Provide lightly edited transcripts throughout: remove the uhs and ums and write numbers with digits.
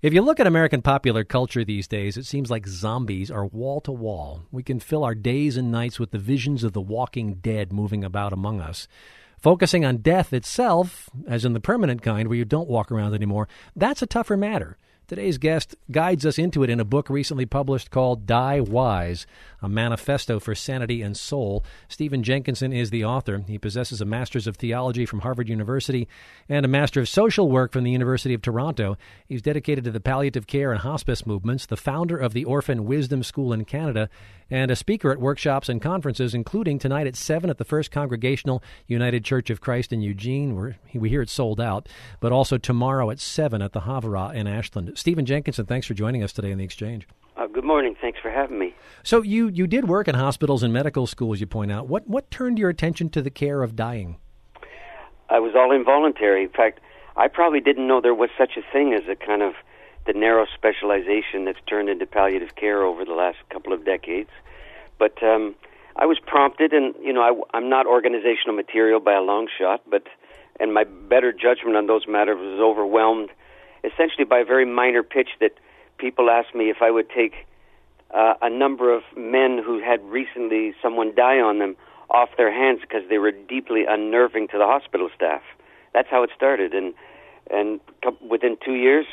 If you look at American popular culture these days, it seems like zombies are wall to wall. We can fill our days and nights with the visions of the walking dead moving about among us. Focusing on death itself, as in the permanent kind where you don't walk around anymore, that's a tougher matter. Today's guest guides us into it in a book recently published called Die Wise, a manifesto for sanity and soul. Stephen Jenkinson is the author. He possesses a Master's of Theology from Harvard University and a Master of Social Work from the University of Toronto. He's dedicated to the palliative care and hospice movements, the founder of the Orphan Wisdom School in Canada, and a speaker at workshops and conferences, including tonight at 7 at the First Congregational United Church of Christ in Eugene, where we hear it's sold out, but also tomorrow at 7 at the Havara in Ashland. Stephen Jenkinson, thanks for joining us today in The Exchange. Good morning. Thanks for having me. So you did work in hospitals and medical schools, you point out. What turned your attention to the care of dying? I was all involuntary. In fact, I probably didn't know there was such a thing as a kind of the narrow specialization that's turned into palliative care over the last couple of decades. But I was prompted, and I'm not organizational material by a long shot, and my better judgment on those matters was overwhelmed essentially by a very minor pitch that people asked me if I would take a number of men who had recently someone die on them off their hands because they were deeply unnerving to the hospital staff. That's how it started, and within 2 years,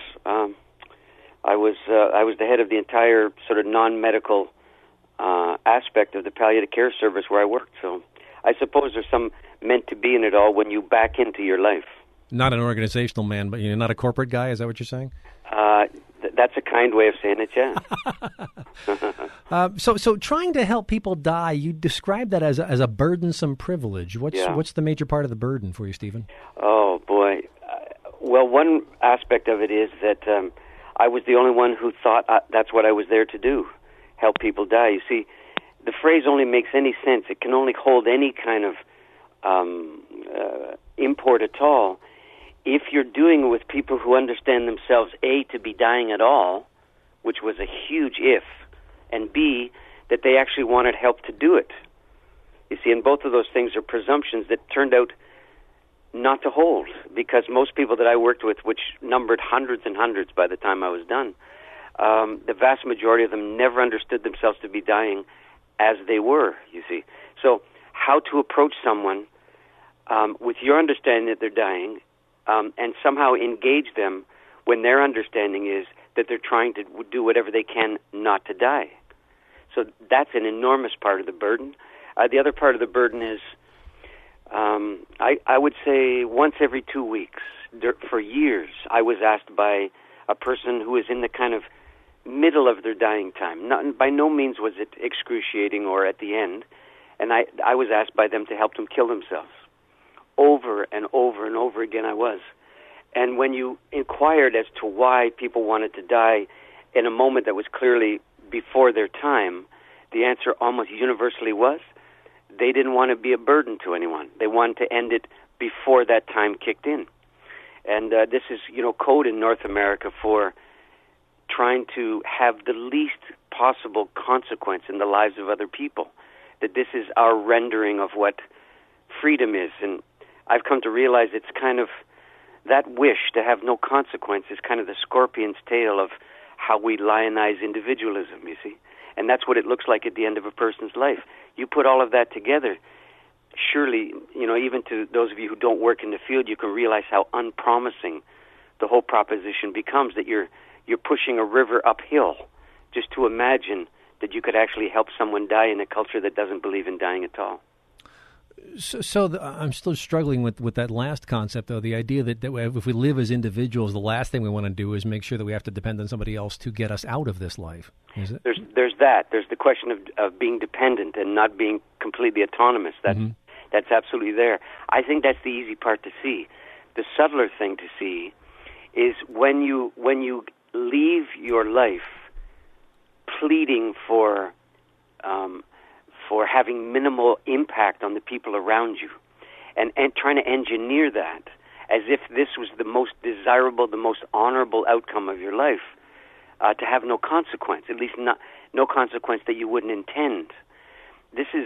I was the head of the entire sort of non-medical aspect of the palliative care service where I worked. So I suppose there's some meant to be in it all when you back into your life. Not an organizational man, but you're not a corporate guy. Is that what you're saying? That's a kind way of saying it, yeah. So trying to help people die, you describe that as a burdensome privilege. What's the major part of the burden for you, Stephen? Oh, boy. Well, one aspect of it is that I was the only one who thought that's what I was there to do, help people die. You see, the phrase only makes any sense. It can only hold any kind of import at all if you're doing it with people who understand themselves, A, to be dying at all, which was a huge if, and B, that they actually wanted help to do it. You see, and both of those things are presumptions that turned out not to hold, because most people that I worked with, which numbered hundreds and hundreds by the time I was done, the vast majority of them never understood themselves to be dying as they were, you see. So how to approach someone with your understanding that they're dying, and somehow engage them when their understanding is that they're trying to do whatever they can not to die. So that's an enormous part of the burden. The other part of the burden is, I would say once every 2 weeks, for years, I was asked by a person who was in the kind of middle of their dying time. By no means was it excruciating or at the end, and I was asked by them to help them kill themselves. Over and over and over again I was. And when you inquired as to why people wanted to die in a moment that was clearly before their time, the answer almost universally was they didn't want to be a burden to anyone. They wanted to end it before that time kicked in. And this is, code in North America for trying to have the least possible consequence in the lives of other people. That this is our rendering of what freedom is. And I've come to realize it's kind of that wish to have no consequence is kind of the scorpion's tail of how we lionize individualism, you see. And that's what it looks like at the end of a person's life. You put all of that together, surely, even to those of you who don't work in the field, you can realize how unpromising the whole proposition becomes, that you're pushing a river uphill just to imagine that you could actually help someone die in a culture that doesn't believe in dying at all. I'm still struggling with that last concept, though, the idea that if we live as individuals, the last thing we want to do is make sure that we have to depend on somebody else to get us out of this life. Is it? There's that. There's the question of being dependent and not being completely autonomous. That's absolutely there. I think that's the easy part to see. The subtler thing to see is when you leave your life pleading for having minimal impact on the people around you, and trying to engineer that as if this was the most desirable, the most honorable outcome of your life, to have no consequence, at least no consequence that you wouldn't intend. This is,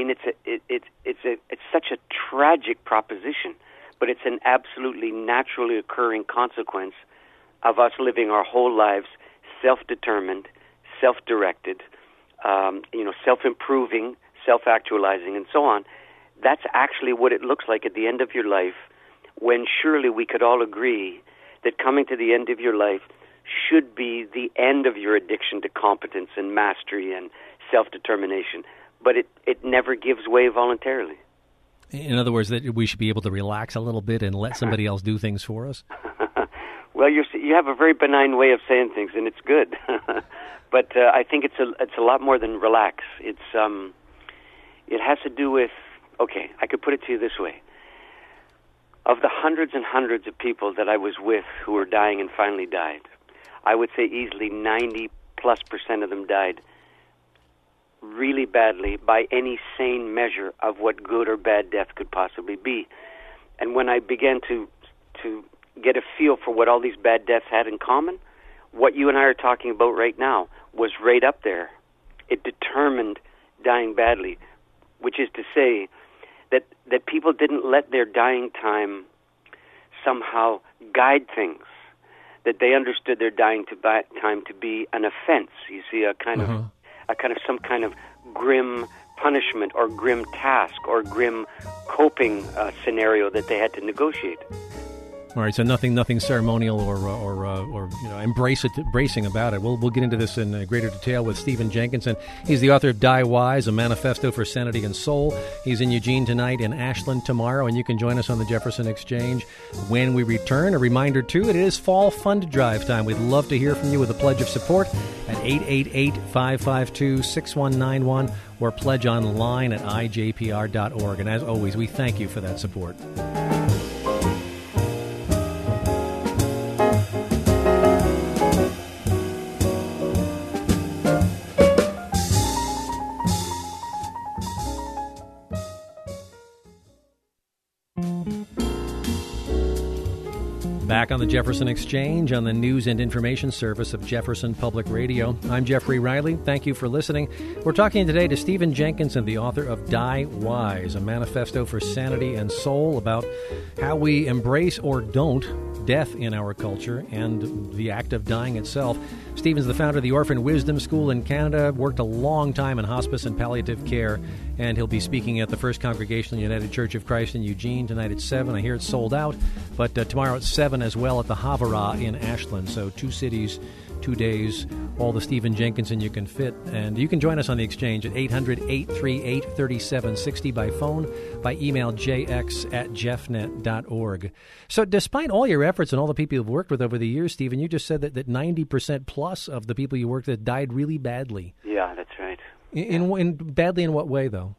it's such a tragic proposition, but it's an absolutely naturally occurring consequence of us living our whole lives self-determined, self-directed, self-improving, self-actualizing, and so on. That's actually what it looks like at the end of your life, when surely we could all agree that coming to the end of your life should be the end of your addiction to competence and mastery and self-determination. But it never gives way voluntarily. In other words, that we should be able to relax a little bit and let somebody else do things for us? Well, you have a very benign way of saying things, and it's good. But I think it's a lot more than relax. It has to do with, okay, I could put it to you this way. Of the hundreds and hundreds of people that I was with who were dying and finally died, I would say easily 90+% of them died really badly by any sane measure of what good or bad death could possibly be. And when I began to get a feel for what all these bad deaths had in common, what you and I are talking about right now was right up there. It determined dying badly, which is to say that people didn't let their dying time somehow guide things, that they understood their dying time to be an offense. You see, some kind of grim punishment or grim task or grim coping scenario that they had to negotiate. All right, so nothing ceremonial or embracing about it. We'll get into this in greater detail with Stephen Jenkinson. He's the author of Die Wise, a manifesto for sanity and soul. He's in Eugene tonight, in Ashland tomorrow, and you can join us on the Jefferson Exchange when we return. A reminder, too, it is fall fund drive time. We'd love to hear from you with a pledge of support at 888-552-6191 or pledge online at ijpr.org. And as always, we thank you for that support. Back on the Jefferson Exchange on the news and information service of Jefferson Public Radio. I'm Jeffrey Riley. Thank you for listening. We're talking today to Stephen Jenkinson, the author of Die Wise, a manifesto for sanity and soul, about how we embrace or don't death in our culture and the act of dying itself. Stephen's the founder of the Orphan Wisdom School in Canada, worked a long time in hospice and palliative care, and he'll be speaking at the First Congregational United Church of Christ in Eugene tonight at 7. I hear it's sold out, but tomorrow at 7 as well at the Havara in Ashland. So 2 cities, 2 days, all the Stephen Jenkinson you can fit. And you can join us on the Exchange at 800-838-3760 by phone, by email jx@jeffnet.org. So despite all your efforts and all the people you've worked with over the years, Stephen, you just said that 90% plus of the people you worked with died really badly. Yeah, that's right. In badly in what way, though?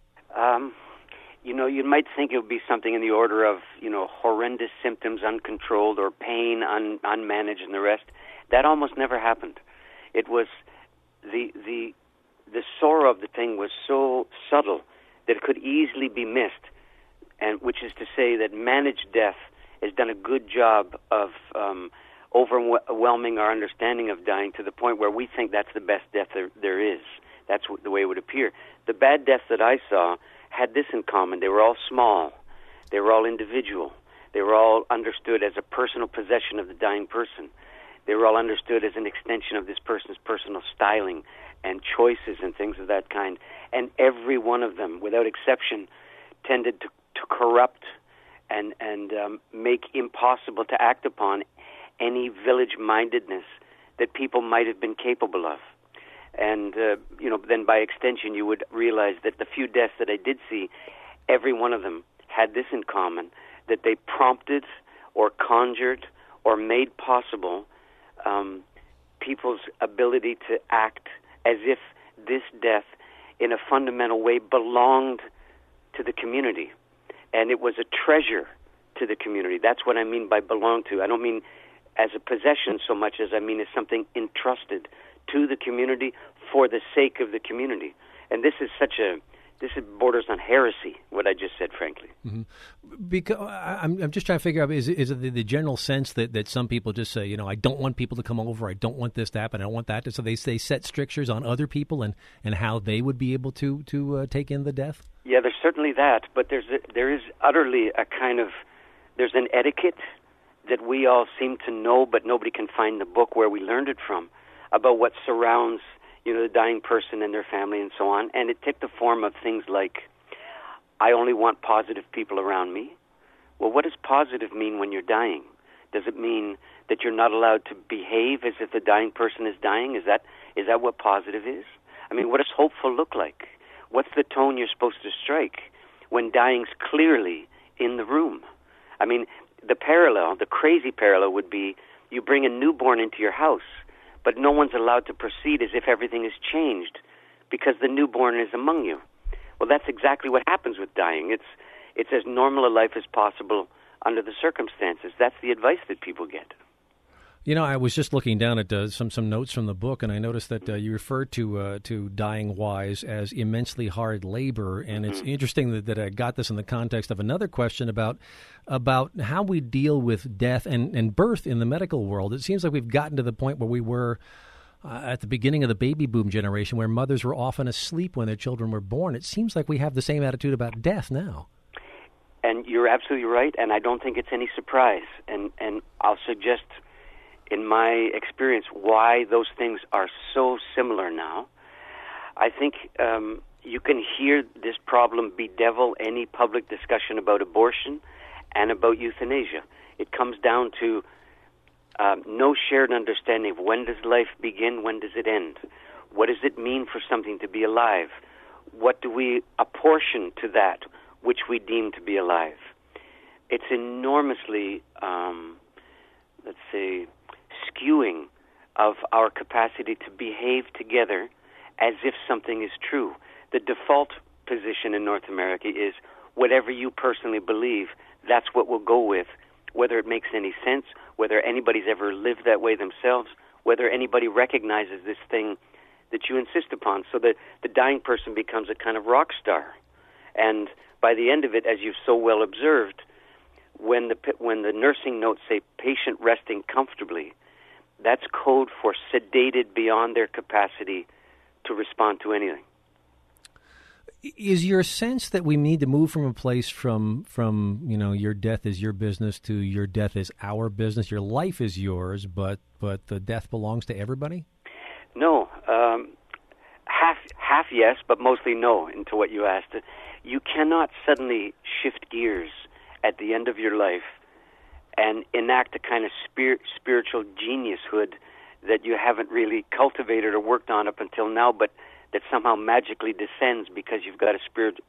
You might think it would be something in the order of, horrendous symptoms uncontrolled or pain unmanaged and the rest. That almost never happened. It was the sorrow of the thing was so subtle that it could easily be missed, and which is to say that managed death has done a good job of overwhelming our understanding of dying to the point where we think that's the best death there is. That's the way it would appear. The bad deaths that I saw had this in common. They were all small. They were all individual. They were all understood as a personal possession of the dying person. They were all understood as an extension of this person's personal styling and choices and things of that kind. And every one of them, without exception, tended to corrupt and make impossible to act upon any village-mindedness that people might have been capable of. And, then by extension, you would realize that the few deaths that I did see, every one of them had this in common, that they prompted or conjured or made possible people's ability to act as if this death, in a fundamental way, belonged to the community. And it was a treasure to the community. That's what I mean by belong to. I don't mean as a possession so much as I mean as something entrusted to the community for the sake of the community. And this borders on heresy, what I just said, frankly. Mm-hmm. Because I'm just trying to figure out, is it the general sense that some people just say, I don't want people to come over, I don't want this to happen, I don't want that to, so they set strictures on other people and how they would be able to take in the death? Yeah, there's certainly that, but there is utterly there's an etiquette that we all seem to know, but nobody can find the book where we learned it from, about what surrounds, the dying person and their family and so on. And it took the form of things like, I only want positive people around me. Well, what does positive mean when you're dying? Does it mean that you're not allowed to behave as if the dying person is dying? Is that what positive is? I mean, what does hopeful look like? What's the tone you're supposed to strike when dying's clearly in the room? I mean, the crazy parallel would be you bring a newborn into your house, but no one's allowed to proceed as if everything has changed because the newborn is among you. Well, that's exactly what happens with dying. It's as normal a life as possible under the circumstances. That's the advice that people get. I was just looking down at some notes from the book, and I noticed that you referred to dying wise as immensely hard labor, and it's interesting that I got this in the context of another question about how we deal with death and birth in the medical world. It seems like we've gotten to the point where we were at the beginning of the baby boom generation, where mothers were often asleep when their children were born. It seems like we have the same attitude about death now. And you're absolutely right, and I don't think it's any surprise. And I'll suggest, in my experience, why those things are so similar now. I think you can hear this problem bedevil any public discussion about abortion and about euthanasia. It comes down to no shared understanding of when does life begin, when does it end? What does it mean for something to be alive? What do we apportion to that which we deem to be alive? It's enormously, let's say, skewing of our capacity to behave together as if something is true. The default position in North America is whatever you personally believe, that's what we'll go with, whether it makes any sense, whether anybody's ever lived that way themselves, whether anybody recognizes this thing that you insist upon. So that the dying person becomes a kind of rock star. And by the end of it, as you've so well observed, when the nursing notes say patient resting comfortably, that's code for sedated beyond their capacity to respond to anything. Is your sense that we need to move from a place from your death is your business to your death is our business? Your life is yours, but the death belongs to everybody? No. Half yes, but mostly no into what you asked. You cannot suddenly shift gears at the end of your life and enact a kind of spiritual geniushood that you haven't really cultivated or worked on up until now, but that somehow magically descends because you've got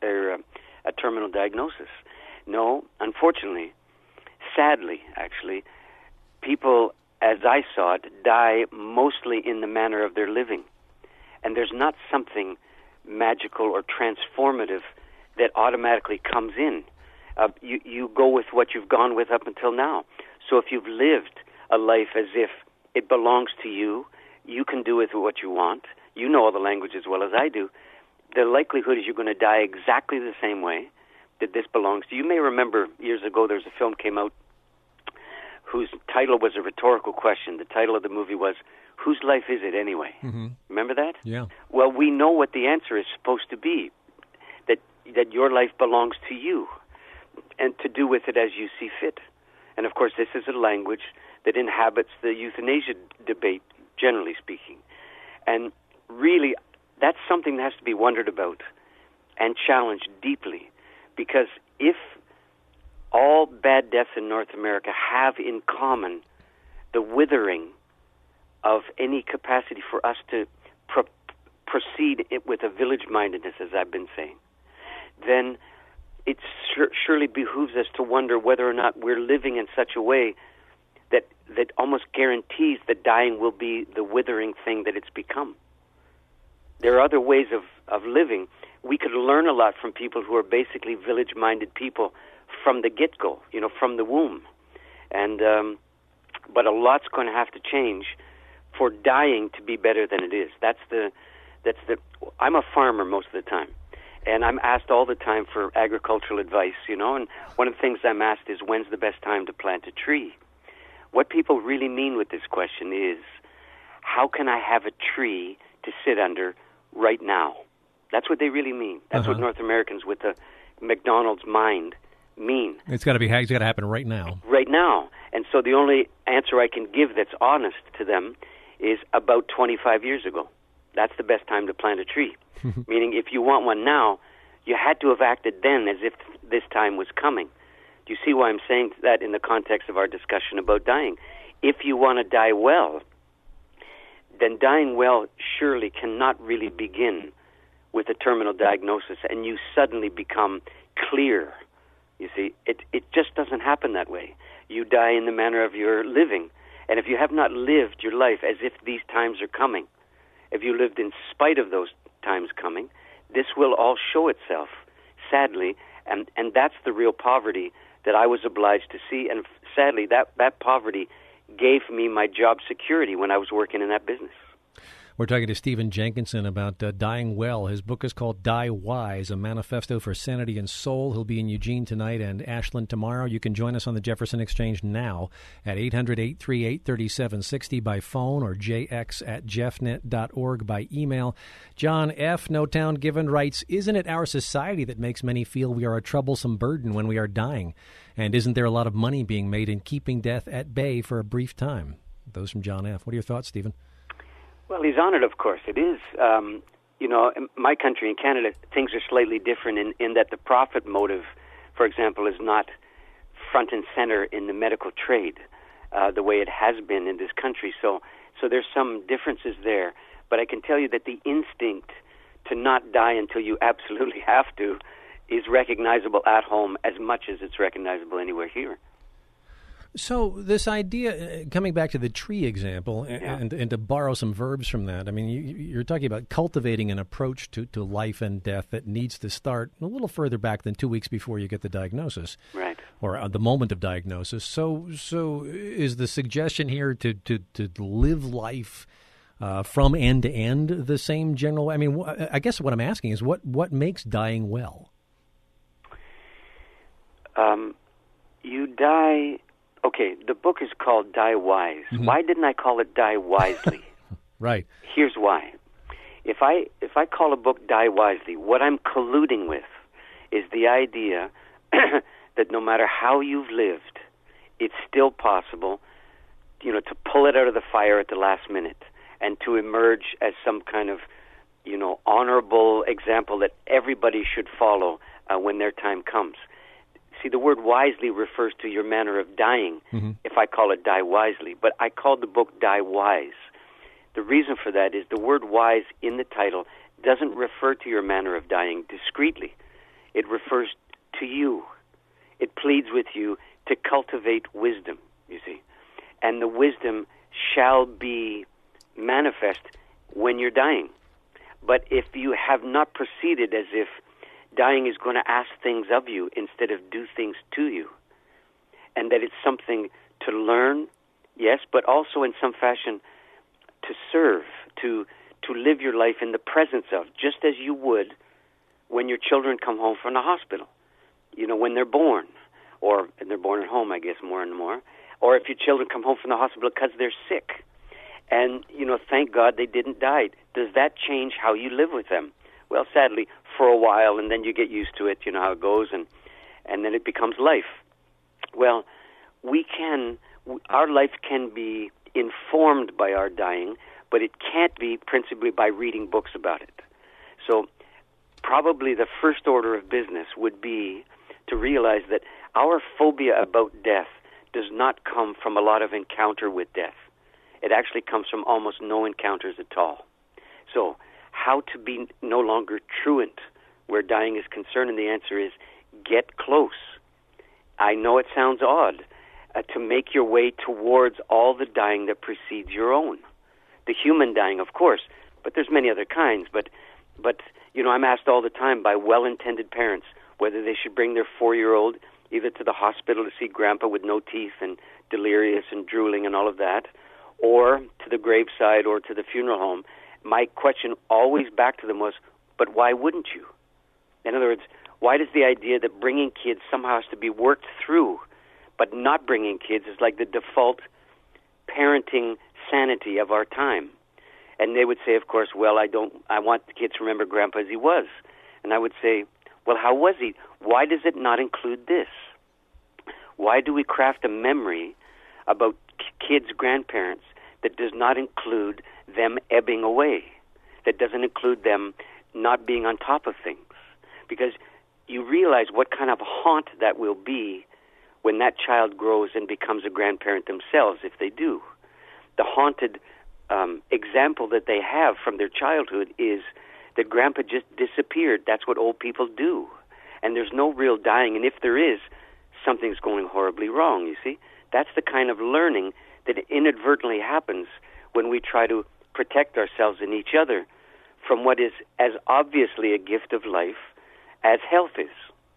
a terminal diagnosis. No, unfortunately, sadly, actually, people, as I saw it, die mostly in the manner of their living. And there's not something magical or transformative that automatically comes in. You go with what you've gone with up until now. So if you've lived a life as if it belongs to you, you can do with it what you want, you know all the language as well as I do, the likelihood is you're going to die exactly the same way, that this belongs to you. You may remember years ago there was a film came out whose title was a rhetorical question. The title of the movie was, Whose Life Is It Anyway? Mm-hmm. Remember that? Yeah. Well, we know what the answer is supposed to be, that your life belongs to you, and to do with it as you see fit. And of course, this is a language that inhabits the euthanasia debate, generally speaking. And really, that's something that has to be wondered about and challenged deeply, because if all bad deaths in North America have in common the withering of any capacity for us to proceed with a village-mindedness, as I've been saying, then it surely behooves us to wonder whether or not we're living in such a way that almost guarantees that dying will be the withering thing that it's become. There are other ways of living. We could learn a lot from people who are basically village-minded people from the get-go, from the womb. And but a lot's going to have to change for dying to be better than it is. I'm a farmer most of the time, and I'm asked all the time for agricultural advice, and one of the things I'm asked is, when's the best time to plant a tree? What people really mean with this question is, how can I have a tree to sit under right now? That's what they really mean. That's what North Americans with the McDonald's mind mean? It's got to happen right now. Right now. And so the only answer I can give that's honest to them is about 25 years ago. That's the best time to plant a tree. Meaning if you want one now, you had to have acted then as if this time was coming. Do you see why I'm saying that in the context of our discussion about dying? If you want to die well, then dying well surely cannot really begin with a terminal diagnosis and you suddenly become clear. You see, it just doesn't happen that way. You die in the manner of your living. And if you have not lived your life as if these times are coming, if you lived in spite of those times coming, this will all show itself, sadly, and that's the real poverty that I was obliged to see. And sadly, that poverty gave me my job security when I was working in that business. We're talking to Stephen Jenkinson about dying well. His book is called Die Wise, a manifesto for sanity and soul. He'll be in Eugene tonight and Ashland tomorrow. You can join us on the Jefferson Exchange now at 800-838-3760 by phone or jx@jeffnet.org by email. John F., No Town Given, writes, isn't it our society that makes many feel we are a troublesome burden when we are dying? And isn't there a lot of money being made in keeping death at bay for a brief time? Those from John F. What are your thoughts, Stephen? Well, he's on it, of course. It is. In my country, in Canada, things are slightly different in that the profit motive, for example, is not front and center in the medical trade the way it has been in this country. So there's some differences there. But I can tell you that the instinct to not die until you absolutely have to is recognizable at home as much as it's recognizable anywhere here. So this idea, coming back to the tree example, and to borrow some verbs from that, I mean, you're talking about cultivating an approach to life and death that needs to start a little further back than 2 weeks before you get the diagnosis, right? Or the moment of diagnosis. So is the suggestion here to live life from end to end the same general? I mean, I guess what I'm asking is what makes dying well? You die. Okay, the book is called Die Wise. Mm-hmm. Why didn't I call it Die Wisely? Right. Here's why. If I call a book Die Wisely, what I'm colluding with is the idea that no matter how you've lived, it's still possible, to pull it out of the fire at the last minute and to emerge as some kind of, honorable example that everybody should follow when their time comes. See, the word wisely refers to your manner of dying, if I call it Die Wisely. But I called the book Die Wise. The reason for that is the word wise in the title doesn't refer to your manner of dying discreetly. It refers to you. It pleads with you to cultivate wisdom, you see. And the wisdom shall be manifest when you're dying. But if you have not proceeded as if dying is going to ask things of you instead of do things to you, and that it's something to learn, yes, but also in some fashion to serve, to live your life in the presence of, just as you would when your children come home from the hospital, when they're born, and they're born at home, I guess, more and more, or if your children come home from the hospital because they're sick, and, thank God they didn't die. Does that change how you live with them? Well, sadly, for a while, and then you get used to it, how it goes, and then it becomes life. Well, our life can be informed by our dying, but it can't be principally by reading books about it. So probably the first order of business would be to realize that our phobia about death does not come from a lot of encounter with death. It actually comes from almost no encounters at all. So how to be no longer truant where dying is concerned, and the answer is get close. I know it sounds odd to make your way towards all the dying that precedes your own. The human dying, of course, but there's many other kinds. But I'm asked all the time by well-intended parents whether they should bring their 4-year-old either to the hospital to see grandpa with no teeth and delirious and drooling and all of that, or to the graveside or to the funeral home. My question always back to them was, but why wouldn't you? In other words, why does the idea that bringing kids somehow has to be worked through, but not bringing kids is like the default parenting sanity of our time? And they would say, of course, well, I want the kids to remember Grandpa as he was. And I would say, Well, how was he? Why does it not include this? Why do we craft a memory about kids' grandparents that does not include them ebbing away, that doesn't include them not being on top of things? Because you realize what kind of haunt that will be when that child grows and becomes a grandparent themselves, if they do. The haunted example that they have from their childhood is that Grandpa just disappeared. That's what old people do. And there's no real dying, and if there is, something's going horribly wrong, you see? That's the kind of learning that inadvertently happens when we try to protect ourselves and each other from what is as obviously a gift of life as health is.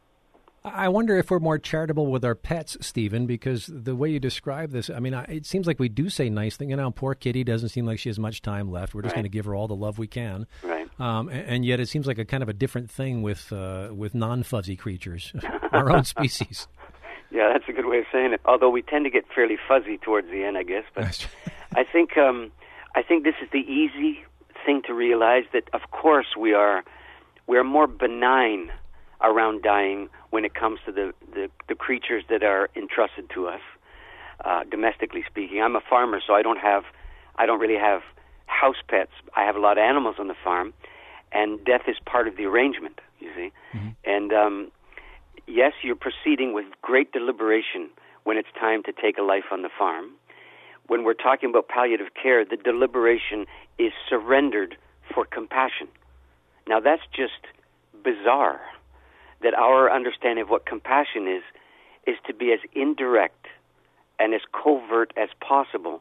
I wonder if we're more charitable with our pets, Stephen, because the way you describe this, I mean, it seems like we do say nice things. You know, poor kitty doesn't seem like she has much time left. We're just going to give her all the love we can. Right. And yet it seems like a kind of a different thing with non-fuzzy creatures, our own species. Yeah, that's a good way of saying it. Although we tend to get fairly fuzzy towards the end, I guess. But I think this is the easy thing to realize, that of course we are more benign around dying when it comes to the creatures that are entrusted to us, domestically speaking. I'm a farmer, so I don't really have house pets. I have a lot of animals on the farm, and death is part of the arrangement, you see. Mm-hmm. And yes, you're proceeding with great deliberation when it's time to take a life on the farm. When we're talking about palliative care, the deliberation is surrendered for compassion. Now, that's just bizarre, that our understanding of what compassion is to be as indirect and as covert as possible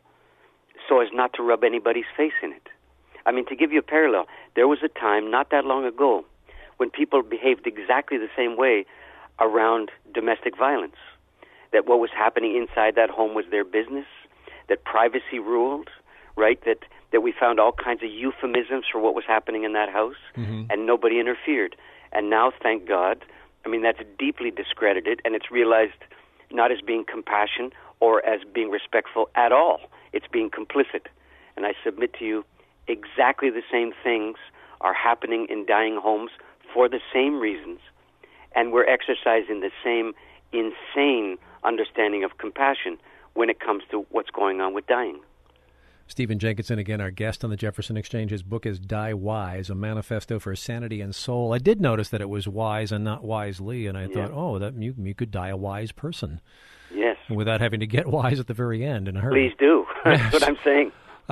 so as not to rub anybody's face in it. I mean, to give you a parallel, there was a time not that long ago when people behaved exactly the same way around domestic violence, that what was happening inside that home was their business, that privacy ruled, right, that we found all kinds of euphemisms for what was happening in that house, mm-hmm. and nobody interfered. And now, thank God, I mean, that's deeply discredited, and it's realized not as being compassion or as being respectful at all. It's being complicit. And I submit to you, exactly the same things are happening in dying homes for the same reasons, and we're exercising the same insane understanding of compassion when it comes to what's going on with dying. Stephen Jenkinson, again, our guest on the Jefferson Exchange. His book is Die Wise, a manifesto for sanity and soul. I did notice that it was wise and not wisely, and I thought, that you could die a wise person. Yes. Without having to get wise at the very end in a hurry. Please do. That's what I'm saying.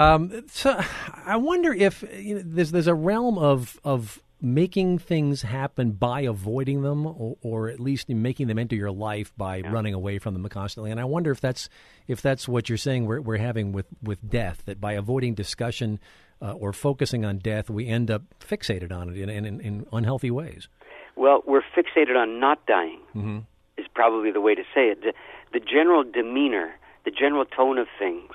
So I wonder if there's a realm of making things happen by avoiding them, or at least making them into your life by running away from them constantly. And I wonder if that's what you're saying we're having with death, that by avoiding discussion or focusing on death, we end up fixated on it in unhealthy ways. Well, we're fixated on not dying, mm-hmm. is probably the way to say it. The general demeanor, the general tone of things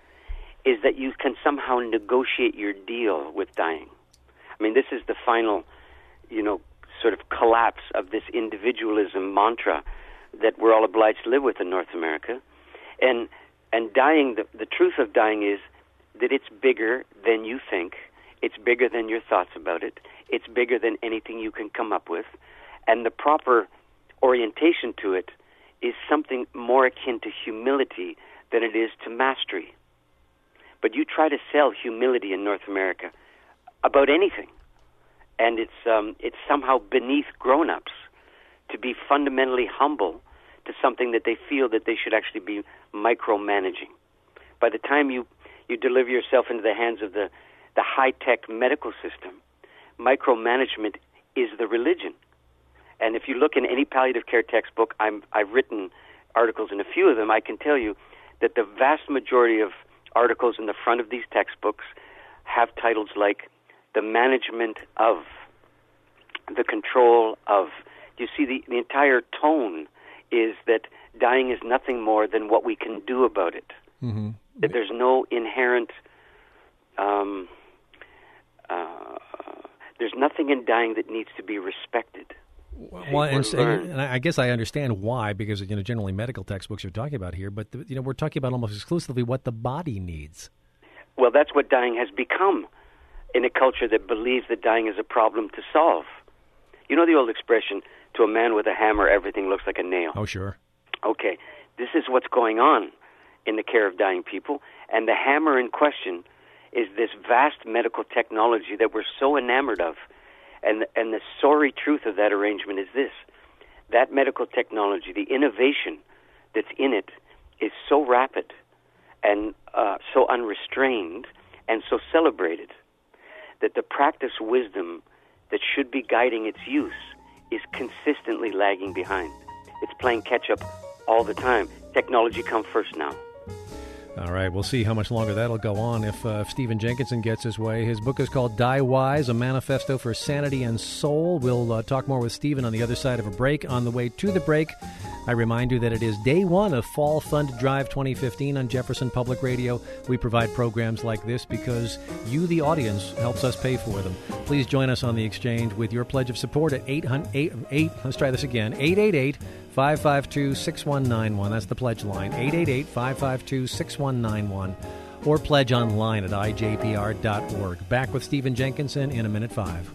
is that you can somehow negotiate your deal with dying. I mean, this is the final, sort of collapse of this individualism mantra that we're all obliged to live with in North America. And dying, the truth of dying is that it's bigger than you think. It's bigger than your thoughts about it. It's bigger than anything you can come up with. And the proper orientation to it is something more akin to humility than it is to mastery. But you try to sell humility in North America about anything, and it's somehow beneath grown-ups to be fundamentally humble to something that they feel that they should actually be micromanaging. By the time you deliver yourself into the hands of the high-tech medical system, micromanagement is the religion. And if you look in any palliative care textbook, I've written articles in a few of them, I can tell you that the vast majority of articles in the front of these textbooks have titles like the management of, the control of. You see, the entire tone is that dying is nothing more than what we can do about it. Mm-hmm. That there's no inherent, there's nothing in dying that needs to be respected. Well, and I guess I understand why, because generally medical textbooks are talking about here, but we're talking about almost exclusively what the body needs. Well, that's what dying has become in a culture that believes that dying is a problem to solve. You know the old expression, to a man with a hammer, everything looks like a nail. Oh, sure. Okay, this is what's going on in the care of dying people, and the hammer in question is this vast medical technology that we're so enamored of. And the sorry truth of that arrangement is this: that medical technology, the innovation that's in it, is so rapid and so unrestrained and so celebrated that the practice wisdom that should be guiding its use is consistently lagging behind. It's playing catch-up all the time. Technology come first now. All right, we'll see how much longer that'll go on if Stephen Jenkinson gets his way. His book is called Die Wise, A Manifesto for Sanity and Soul. We'll talk more with Stephen on the other side of a break. On the way to the break, I remind you that it is day one of Fall Fund Drive 2015 on Jefferson Public Radio. We provide programs like this because you, the audience, helps us pay for them. Please join us on the exchange with your pledge of support at 888-552-6191. That's the pledge line, 888-552-6191. Or pledge online at ijpr.org. Back with Stephen Jenkinson in a minute 5.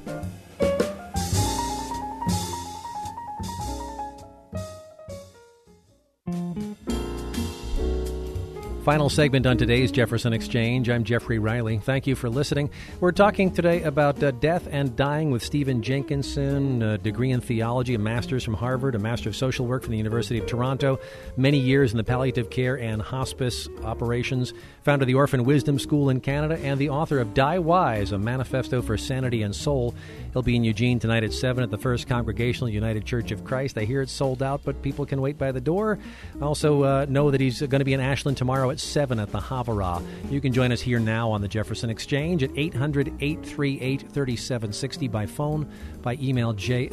Final segment on today's Jefferson Exchange. I'm Jeffrey Riley. Thank you for listening. We're talking today about death and dying with Stephen Jenkinson, a degree in theology, a master's from Harvard, a master of social work from the University of Toronto, many years in the palliative care and hospice operations, founder of the Orphan Wisdom School in Canada, and the author of Die Wise, A Manifesto for Sanity and Soul. He'll be in Eugene tonight at 7 at the First Congregational United Church of Christ. I hear it's sold out, but people can wait by the door. I also know that he's going to be in Ashland tomorrow at 7 at the Havara. You can join us here now on the Jefferson Exchange at 800-838-3760 by phone, by email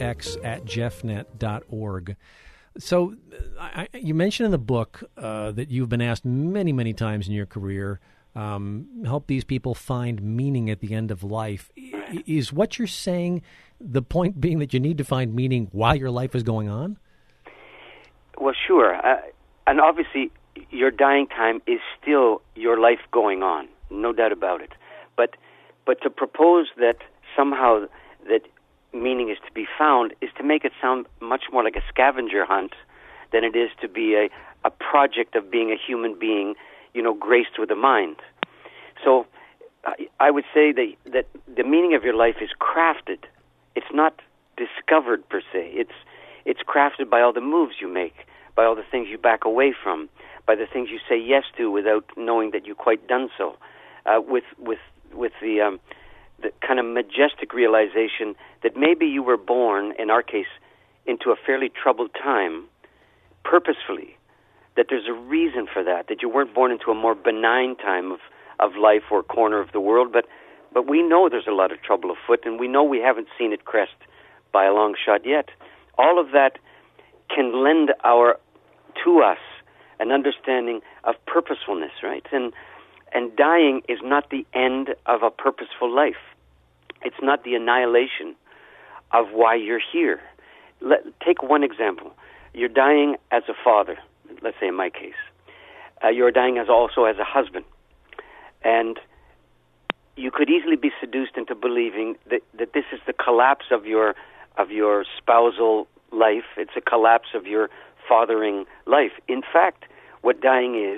jx@jeffnet.org. So you mentioned in the book that you've been asked many, many times in your career, help these people find meaning at the end of life. Is what you're saying the point being that you need to find meaning while your life is going on? Well, sure. And obviously, your dying time is still your life going on, no doubt about it. But to propose that somehow that meaning is to be found is to make it sound much more like a scavenger hunt than it is to be a project of being a human being, graced with a mind. So I would say that the meaning of your life is crafted. It's not discovered per se. It's crafted by all the moves you make, by all the things you back away from, by the things you say yes to without knowing that you quite done so, with the kind of majestic realization that maybe you were born, in our case, into a fairly troubled time, purposefully, that there's a reason for that you weren't born into a more benign time of life or corner of the world, but we know there's a lot of trouble afoot, and we know we haven't seen it crest by a long shot yet. All of that can lend to us an understanding of purposefulness, right? And dying is not the end of a purposeful life. It's not the annihilation of why you're here. Take one example. You're dying as a father, let's say in my case. You're dying also as a husband. And you could easily be seduced into believing that this is the collapse of your spousal life. It's a collapse of your fathering life. In fact, what dying is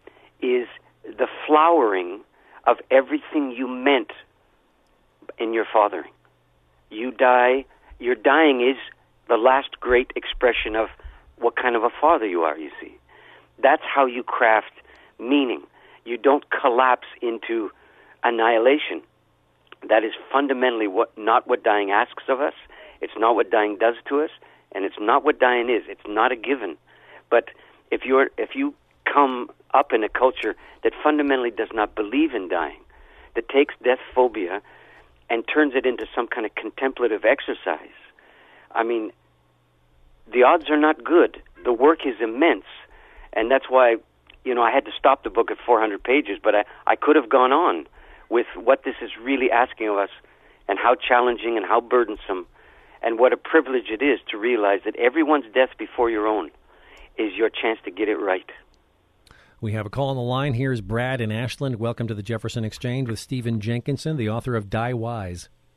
the flowering of everything you meant in your fathering. Your dying is the last great expression of what kind of a father you are, you see. That's how you craft meaning. You don't collapse into annihilation. That is fundamentally not what dying asks of us. It's not what dying does to us, and it's not what dying is. It's not a given. But if you come up in a culture that fundamentally does not believe in dying, that takes death phobia and turns it into some kind of contemplative exercise, I mean, the odds are not good. The work is immense, and that's why, I had to stop the book at 400 pages, but I could have gone on with what this is really asking of us and how challenging and how burdensome and what a privilege it is to realize that everyone's death before your own is your chance to get it right. We have a call on the line. Here's Brad in Ashland. Welcome to the Jefferson Exchange with Stephen Jenkinson, the author of Die Wise.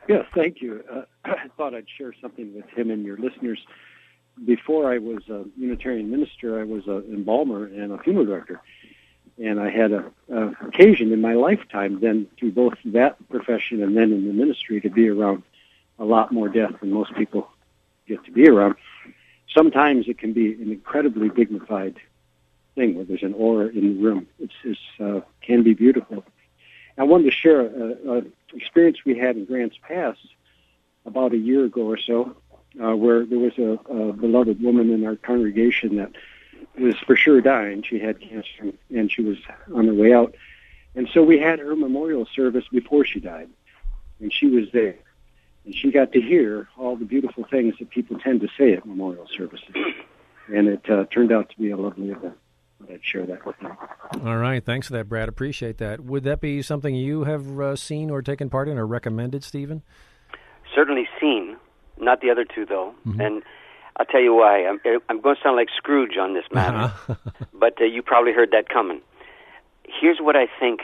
Yes, thank you. I thought I'd share something with him and your listeners. Before I was a Unitarian minister, I was an embalmer and a funeral director. And I had an occasion in my lifetime then through both that profession and then in the ministry to be around a lot more death than most people get to be around. Sometimes it can be an incredibly dignified thing where there's an aura in the room. It can be beautiful. I wanted to share an experience we had in Grants Pass about a year ago or so, where there was a beloved woman in our congregation that was for sure dying. She had cancer, and she was on her way out. And so we had her memorial service before she died, and she was there. And she got to hear all the beautiful things that people tend to say at memorial services. And it turned out to be a lovely event. I'd share that with you. All right. Thanks for that, Brad. Appreciate that. Would that be something you have seen or taken part in or recommended, Stephen? Certainly seen. Not the other two, though. Mm-hmm. And I'll tell you why. I'm going to sound like Scrooge on this matter, but you probably heard that coming. Here's what I think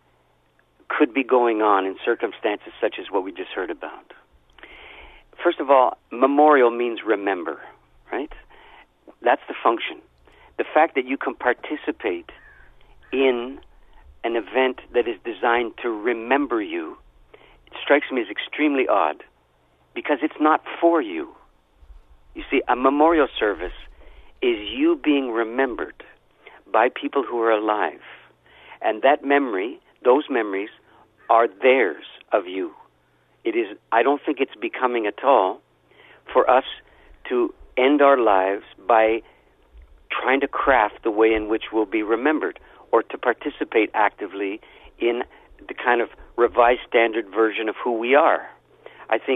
could be going on in circumstances such as what we just heard about. First of all, memorial means remember, right? That's the function. The fact that you can participate in an event that is designed to remember you, it strikes me as extremely odd because it's not for you. You see, a memorial service is you being remembered by people who are alive. And that memory, those memories, are theirs of you. It is. I don't think it's becoming at all for us to end our lives by trying to craft the way in which we'll be remembered or to participate actively in the kind of revised standard version of who we are. I think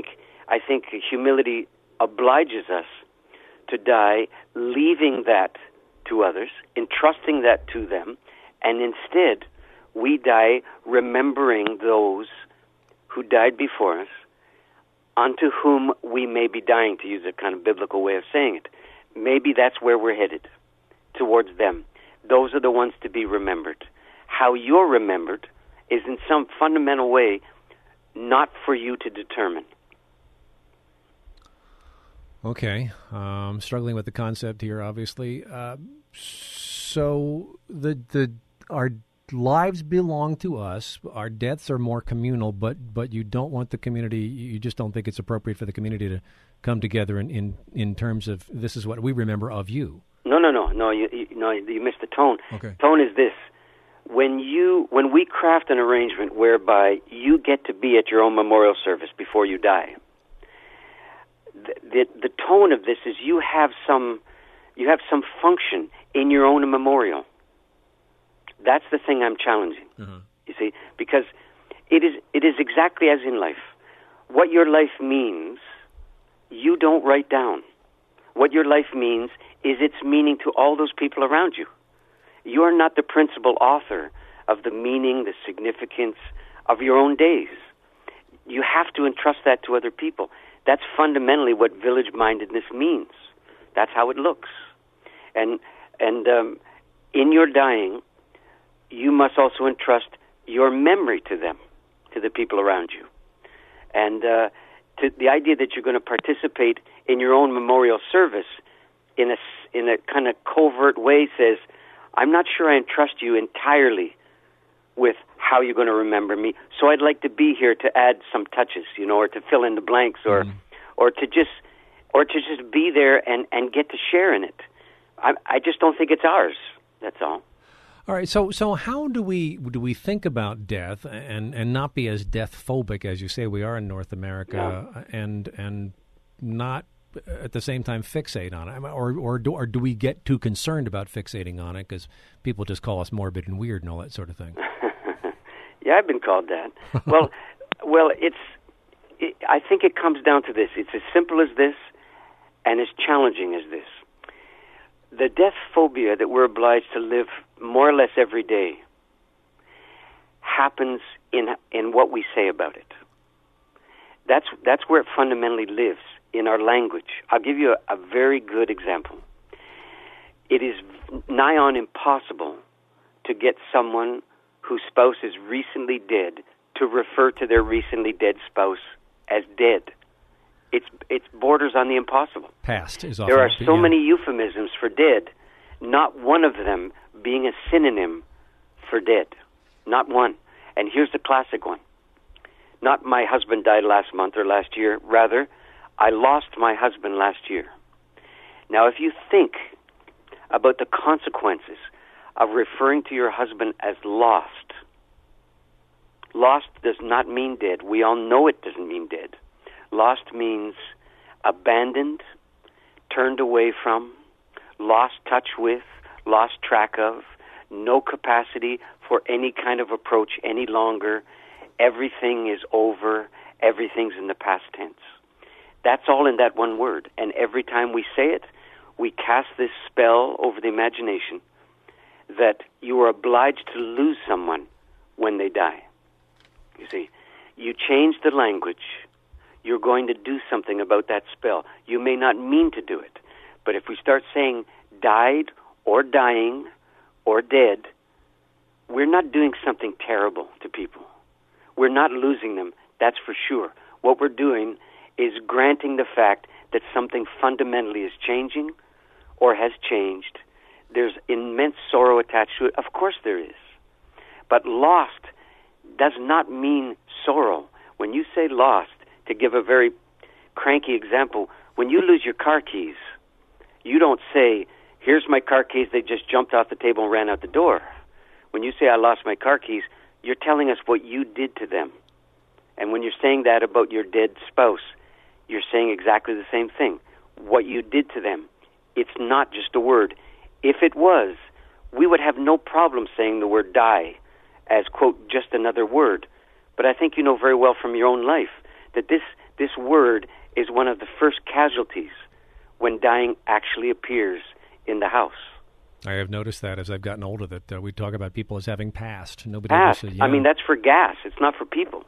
humility obliges us to die leaving that to others, entrusting that to them, and instead we die remembering those who died before us, unto whom we may be dying, to use a kind of biblical way of saying it. Maybe that's where we're headed, towards them. Those are the ones to be remembered. How you're remembered is in some fundamental way not for you to determine. Okay. Struggling with the concept here, obviously. So our lives belong to us. Our deaths are more communal, but you don't want the community, you just don't think it's appropriate for the community to come together in terms of this is what we remember of you. No, you missed the tone. Okay. Tone is this. When we craft an arrangement whereby you get to be at your own memorial service before you die, the tone of this is you have some function in your own memorial. That's the thing I'm challenging. Uh-huh. You see, because it is exactly as in life. What your life means, you don't write down. What your life means is its meaning to all those people around you. You are not the principal author of the meaning, the significance of your own days. You have to entrust that to other people. That's fundamentally what village-mindedness means. That's how it looks. And in your dying, you must also entrust your memory to them, to the people around you. And to the idea that you're going to participate in your own memorial service in a kind of covert way says, I'm not sure I entrust you entirely with how you're going to remember me. So I'd like to be here to add some touches, or to fill in the blanks, or to just be there and get to share in it. I just don't think it's ours. That's all. All right. So how do we think about death and not be as death phobic as you say we are in North America, and not at the same time fixate on it, or do we get too concerned about fixating on it because people just call us morbid and weird and all that sort of thing? Yeah, I've been called that. Well, I think it comes down to this. It's as simple as this and as challenging as this. The death phobia that we're obliged to live more or less every day happens in what we say about it. That's where it fundamentally lives, in our language. I'll give you a very good example. It is nigh on impossible to get someone whose spouse is recently dead to refer to their recently dead spouse as dead. It's borders on the impossible. Past is often. There are so many euphemisms for dead, not one of them being a synonym for dead. Not one. And here's the classic one. Not my husband died last month or last year. Rather, I lost my husband last year. Now, if you think about the consequences of referring to your husband as lost, lost does not mean dead. We all know it doesn't mean dead. Lost means abandoned, turned away from, lost touch with, lost track of, no capacity for any kind of approach any longer. Everything is over. Everything's in the past tense. That's all in that one word. And every time we say it, we cast this spell over the imagination that you are obliged to lose someone when they die. You see, you change the language, you're going to do something about that spell. You may not mean to do it, but if we start saying died or dying or dead, we're not doing something terrible to people. We're not losing them, that's for sure. What we're doing is granting the fact that something fundamentally is changing or has changed. There's immense sorrow attached to it. Of course there is. But lost does not mean sorrow. When you say lost, to give a very cranky example, when you lose your car keys, you don't say, here's my car keys, they just jumped off the table and ran out the door. When you say, I lost my car keys, you're telling us what you did to them. And when you're saying that about your dead spouse, you're saying exactly the same thing. What you did to them. It's not just a word. If it was, we would have no problem saying the word die as, quote, just another word. But I think you know very well from your own life that this word is one of the first casualties when dying actually appears in the house. I have noticed that as I've gotten older that we talk about people as having passed. Nobody passed. Says, yeah. I mean, that's for gas. It's not for people.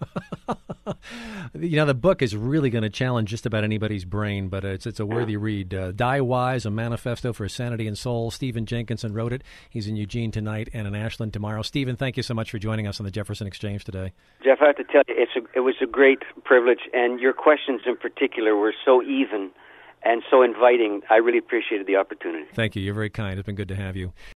You know, the book is really going to challenge just about anybody's brain, but it's a worthy read. Die Wise, a manifesto for sanity and soul. Stephen Jenkinson wrote it. He's in Eugene tonight and in Ashland tomorrow. Stephen, thank you so much for joining us on the Jefferson Exchange today. Jeff, I have to tell you, it was a great privilege, and your questions in particular were so even and so inviting. I really appreciated the opportunity. Thank you. You're very kind. It's been good to have you.